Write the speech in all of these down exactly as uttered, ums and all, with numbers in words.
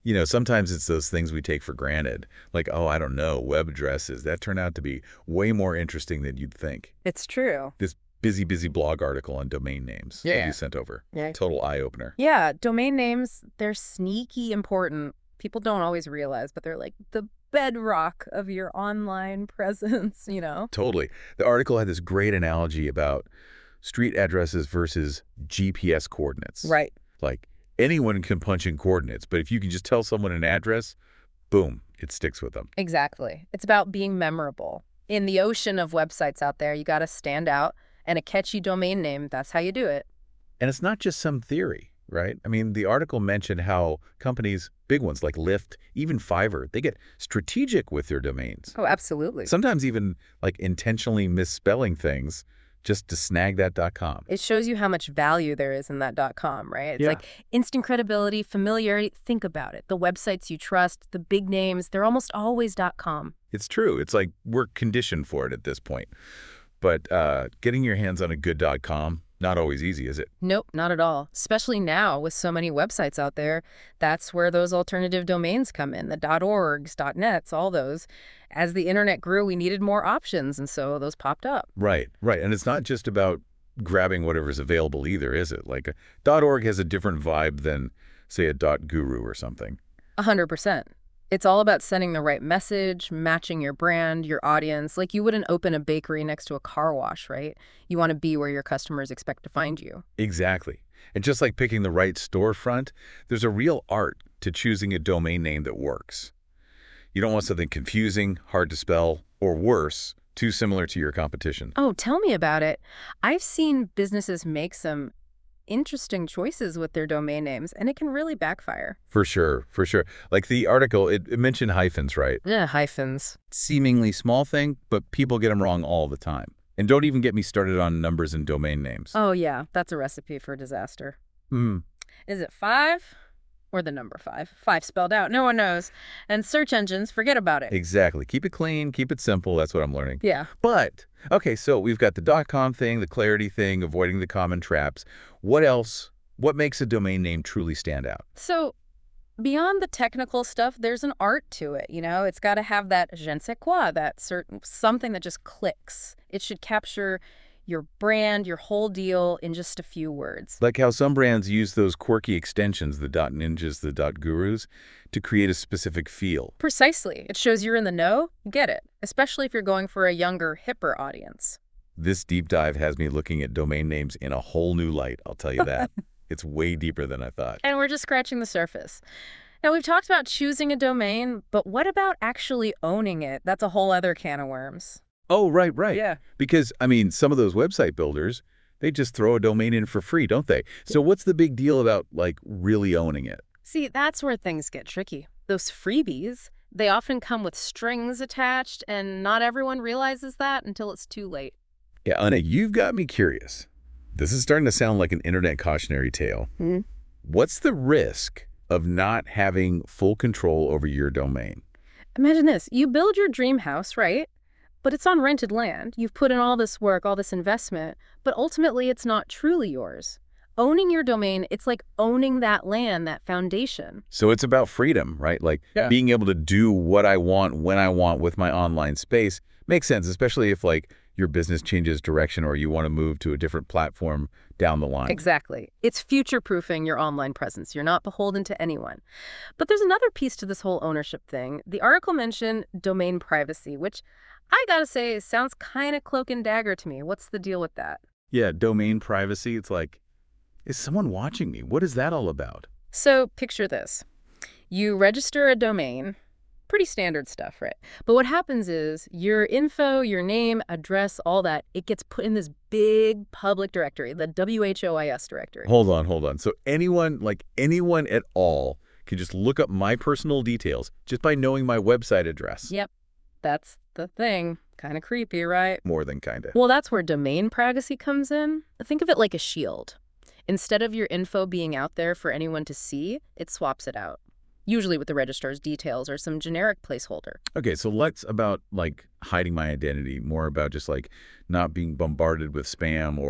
You know, sometimes it's those things we take for granted, like, oh, I don't know, web addresses. That turned out to be way more interesting than you'd think. It's true. This busy, busy blog article on domain names that you Yeah. sent over. Yeah. Total eye-opener. Yeah, domain names, they're sneaky important. People don't always realize, but they're like the bedrock of your online presence, you know? Totally. The article had this great analogy about street addresses versus G P S coordinates. Right. Like, anyone can punch in coordinates, but if you can just tell someone an address, boom, it sticks with them. Exactly. It's about being memorable. In the ocean of websites out there, you got to stand out, and a catchy domain name, that's how you do it. And it's not just some theory, right? I mean, the article mentioned how companies, big ones like Lyft, even Fiverr, they get strategic with their domains. Oh, absolutely. Sometimes even like intentionally misspelling things just to snag that .com. It shows you how much value there is in that .com, right? It's Yeah. like instant credibility, familiarity. Think about it. The websites you trust, the big names, they're almost always .com. It's true. It's like we're conditioned for it at this point. But uh, getting your hands on a good .com, not always easy, is it? Nope, not at all. Especially now with so many websites out there, that's where those alternative domains come in, the .orgs, .nets, all those. As the internet grew, we needed more options, and so those popped up. Right, right. And it's not just about grabbing whatever's available either, is it? Like a .org has a different vibe than, say, a .guru or something. A hundred percent. It's all about sending the right message, matching your brand, your audience. Like you wouldn't open a bakery next to a car wash, right? You want to be where your customers expect to find you. Exactly. And just like picking the right storefront, there's a real art to choosing a domain name that works. You don't want something confusing, hard to spell, or worse, too similar to your competition. Oh, tell me about it. I've seen businesses make some interesting choices with their domain names, and it can really backfire. For sure, for sure. Like the article, it, it mentioned hyphens, right? Yeah, hyphens. Seemingly small thing, but people get them wrong all the time. And don't even get me started on numbers and domain names. Oh, yeah, that's a recipe for disaster. Hmm. Is it five or the number five? Five spelled out. No one knows. And search engines, forget about it. Exactly. Keep it clean, keep it simple. That's what I'm learning. Yeah. But, okay, so we've got the .com thing, the clarity thing, avoiding the common traps. What else? What makes a domain name truly stand out? So beyond the technical stuff, there's an art to it, you know? It's got to have that je ne sais quoi, that certain something that just clicks. It should capture your brand, your whole deal in just a few words. Like how some brands use those quirky extensions, the .ninjas, the .gurus, to create a specific feel. Precisely. It shows you're in the know. You get it, especially if you're going for a younger, hipper audience. This deep dive has me looking at domain names in a whole new light, I'll tell you that. It's way deeper than I thought. And we're just scratching the surface. Now, we've talked about choosing a domain, but what about actually owning it? That's a whole other can of worms. Oh, right, right. Yeah. Because, I mean, some of those website builders, they just throw a domain in for free, don't they? So what's the big deal about, like, really owning it? See, that's where things get tricky. Those freebies, they often come with strings attached, and not everyone realizes that until it's too late. Yeah, Anna, you've got me curious. This is starting to sound like an internet cautionary tale. Mm-hmm. What's the risk of not having full control over your domain? Imagine this. You build your dream house, right? But it's on rented land. You've put in all this work, all this investment, but ultimately it's not truly yours. Owning your domain, it's like owning that land, that foundation. So it's about freedom, right? Like Yeah. being able to do what I want when I want with my online space makes sense, especially if like your business changes direction or you want to move to a different platform down the line. Exactly. It's future-proofing your online presence. You're not beholden to anyone. But there's another piece to this whole ownership thing. The article mentioned domain privacy, which I gotta say sounds kind of cloak and dagger to me. What's the deal with that? Yeah, domain privacy. It's like, is someone watching me? What is that all about? So picture this. You register a domain, pretty standard stuff, right? But what happens is your info, your name, address, all that, it gets put in this big public directory, the W H O I S directory. Hold on, hold on. So anyone, like anyone at all, can just look up my personal details just by knowing my website address. Yep, that's the thing. Kind of creepy, right? More than kind of. Well, that's where domain privacy comes in. Think of it like a shield. Instead of your info being out there for anyone to see, it swaps it out. Usually with the registrar's details or some generic placeholder. Okay, so less about like hiding my identity, more about just like not being bombarded with spam or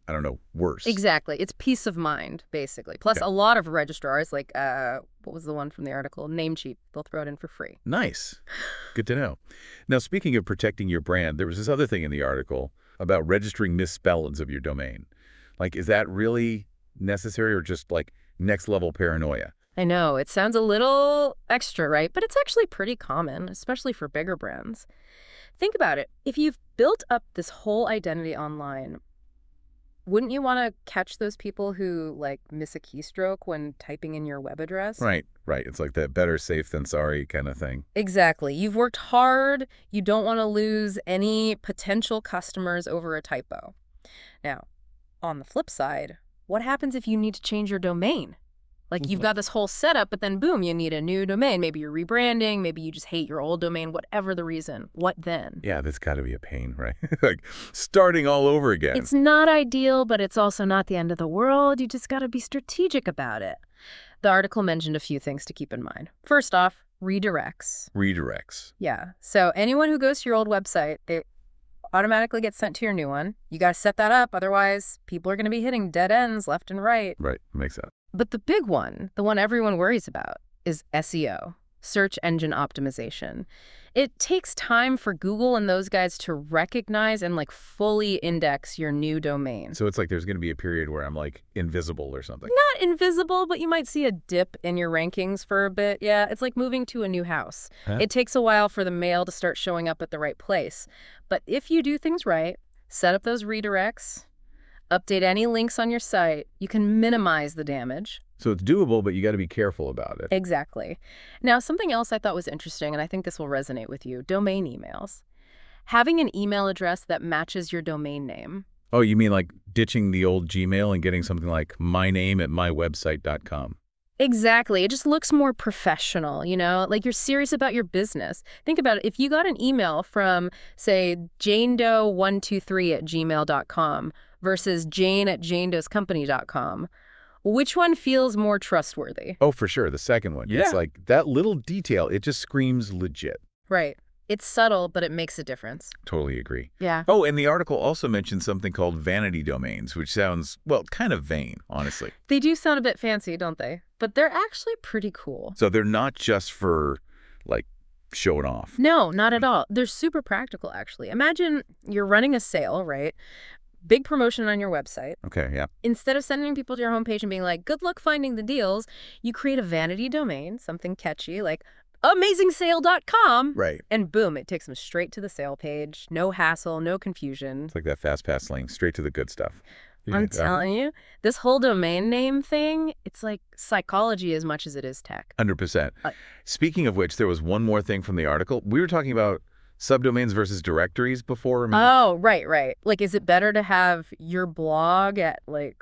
I don't know, worse. Exactly. It's peace of mind, basically. Plus, Yeah. a lot of registrars, like, uh, what was the one from the article? Namecheap. They'll throw it in for free. Nice. Good to know. Now, speaking of protecting your brand, there was this other thing in the article about registering misspellings of your domain. Like, is that really necessary or just like next level paranoia? I know, it sounds a little extra, right? But it's actually pretty common, especially for bigger brands. Think about it. If you've built up this whole identity online, wouldn't you want to catch those people who, like, miss a keystroke when typing in your web address? Right, right. It's like that better safe than sorry kind of thing. Exactly. You've worked hard. You don't want to lose any potential customers over a typo. Now, on the flip side, what happens if you need to change your domain? Like, you've got this whole setup, but then boom, you need a new domain. Maybe you're rebranding. Maybe you just hate your old domain, whatever the reason. What then? Yeah, that's got to be a pain, right? Like starting all over again. It's not ideal, but it's also not the end of the world. You just got to be strategic about it. The article mentioned a few things to keep in mind. First off, redirects. Redirects. Yeah. So anyone who goes to your old website, it automatically gets sent to your new one. You got to set that up. Otherwise, people are going to be hitting dead ends left and right. Right. Makes sense. But the big one, the one everyone worries about, is S E O, search engine optimization. It takes time for Google and those guys to recognize and like fully index your new domain. So it's like there's going to be a period where I'm like invisible or something. Not invisible, but you might see a dip in your rankings for a bit. Yeah, it's like moving to a new house. Huh? It takes a while for the mail to start showing up at the right place. But if you do things right, set up those redirects, update any links on your site, you can minimize the damage. So it's doable, but you got to be careful about it. Exactly. Now, something else I thought was interesting, and I think this will resonate with you, domain emails. Having an email address that matches your domain name. Oh, you mean like ditching the old Gmail and getting something like my name at my website dot com? Exactly. It just looks more professional, you know, like you're serious about your business. Think about it. If you got an email from, say, jane doe one two three at gmail dot com versus jane at jane does company dot com, which one feels more trustworthy? Oh, for sure. The second one. Yeah. It's like that little detail. It just screams legit. Right. It's subtle, but it makes a difference. Totally agree. Yeah. Oh, and the article also mentioned something called vanity domains, which sounds, well, kind of vain, honestly. They do sound a bit fancy, don't they? But they're actually pretty cool. So they're not just for, like, showing off. No, not at all. They're super practical, actually. Imagine you're running a sale, right? Big promotion on your website. Okay, yeah. Instead of sending people to your homepage and being like, good luck finding the deals, you create a vanity domain, something catchy like amazing sale dot com. Right. And boom, it takes them straight to the sale page. No hassle, no confusion. It's like that fast pass link, straight to the good stuff. I'm Yeah. telling you, this whole domain name thing, it's like psychology as much as it is tech. one hundred percent. Uh, Speaking of which, there was one more thing from the article. We were talking about subdomains versus directories before. remember? Oh, right, right. Like, is it better to have your blog at, like,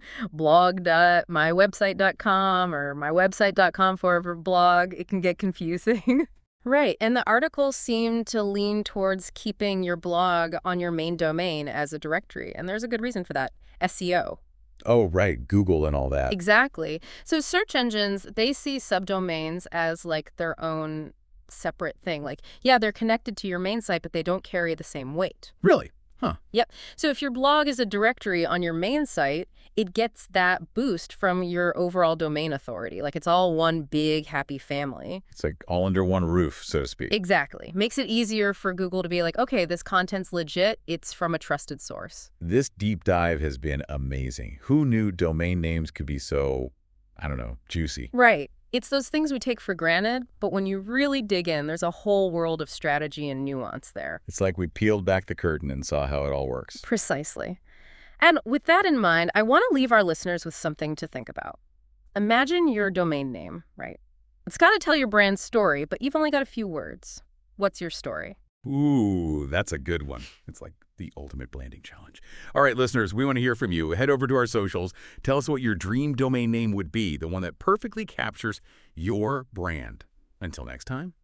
blog dot my website dot com or my website dot com forever blog? It can get confusing. Right, and the article seemed to lean towards keeping your blog on your main domain as a directory, and there's a good reason for that. S E O. Oh, right. Google and all that. Exactly. So search engines, they see subdomains as, like, their own separate thing. Like, yeah, they're connected to your main site, but they don't carry the same weight. Really? Huh. Yep. So if your blog is a directory on your main site, it gets that boost from your overall domain authority. Like, it's all one big happy family. It's like all under one roof, so to speak. Exactly. Makes it easier for Google to be like, okay, this content's legit. It's from a trusted source. This deep dive has been amazing. Who knew domain names could be so, I don't know, juicy? Right. It's those things we take for granted, but when you really dig in, there's a whole world of strategy and nuance there. It's like we peeled back the curtain and saw how it all works. Precisely. And with that in mind, I want to leave our listeners with something to think about. Imagine your domain name, right? It's got to tell your brand's story, but you've only got a few words. What's your story? Ooh, that's a good one. It's like the ultimate branding challenge. All right, listeners, we want to hear from you. Head over to our socials. Tell us what your dream domain name would be, the one that perfectly captures your brand. Until next time.